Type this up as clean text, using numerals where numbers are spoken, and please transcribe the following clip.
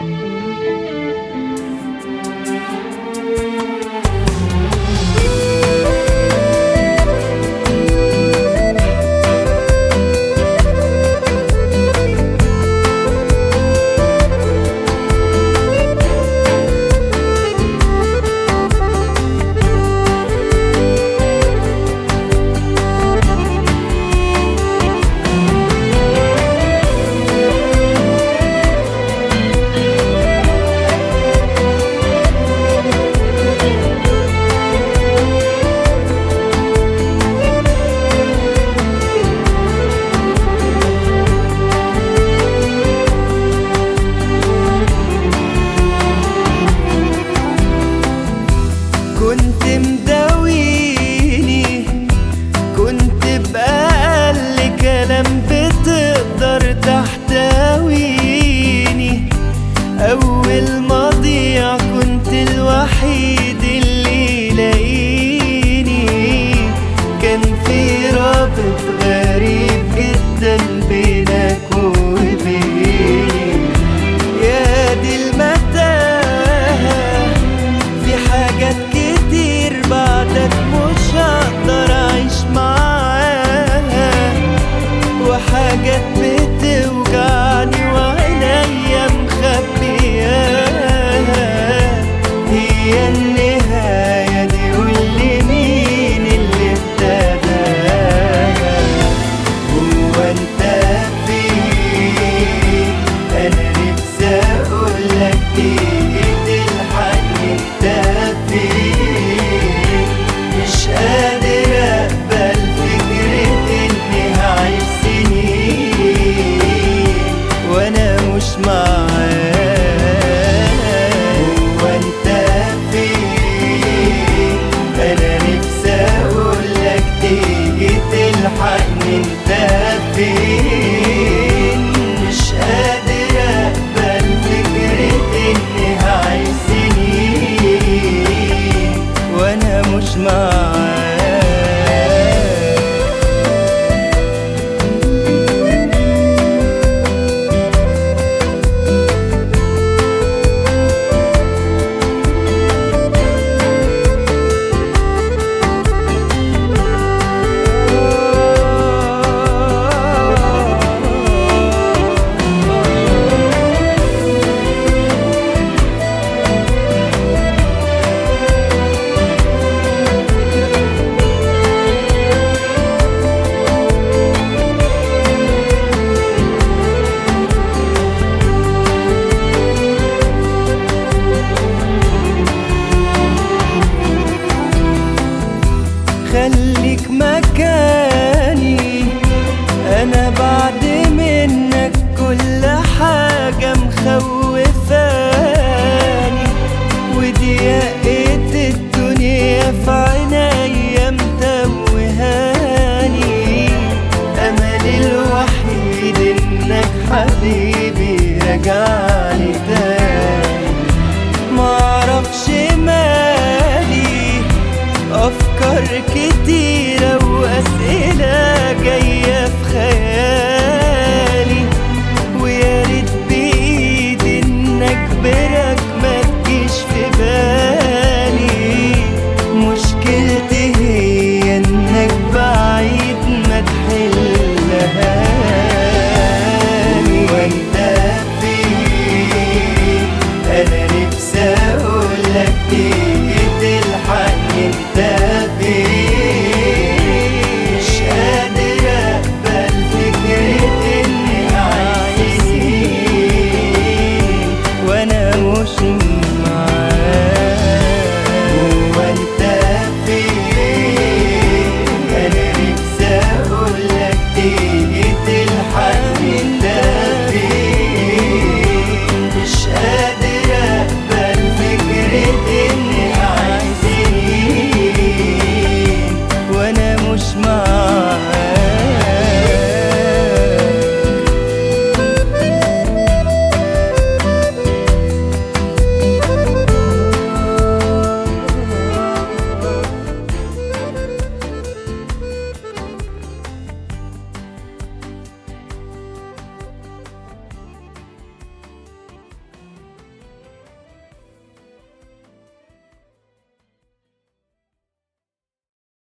كنت مداويني، كنت بأقل كلام بتقدر تحتويني. أول ما ضيع كنت الوحيد اللي يلاقيني. كان في رابط غريب جدا بينك وبيني. يا دي المتاهة، في حاجات كتير بعدك مش هقدر أعيش معاها، وحاجات بتوجعني وعينيا مخبياها. هي النهاية دي قولي مين اللي ابتداها؟ هو انت فين؟ انا نفسي اقولك تيجي تلحقني. انت فين؟ مش قادر اقبل فكرة اني هعيش سنين وانا مش معاك. هو انت فين؟ انا نفسي اقولك تيجي تلحقني. انت فين؟ مش قادر اقبل فكرة اني هعيش سنين وانا مش معاك. خليك مكاني، أنا بعد منك كل حاجة مخوفاني. ودي الدنيا في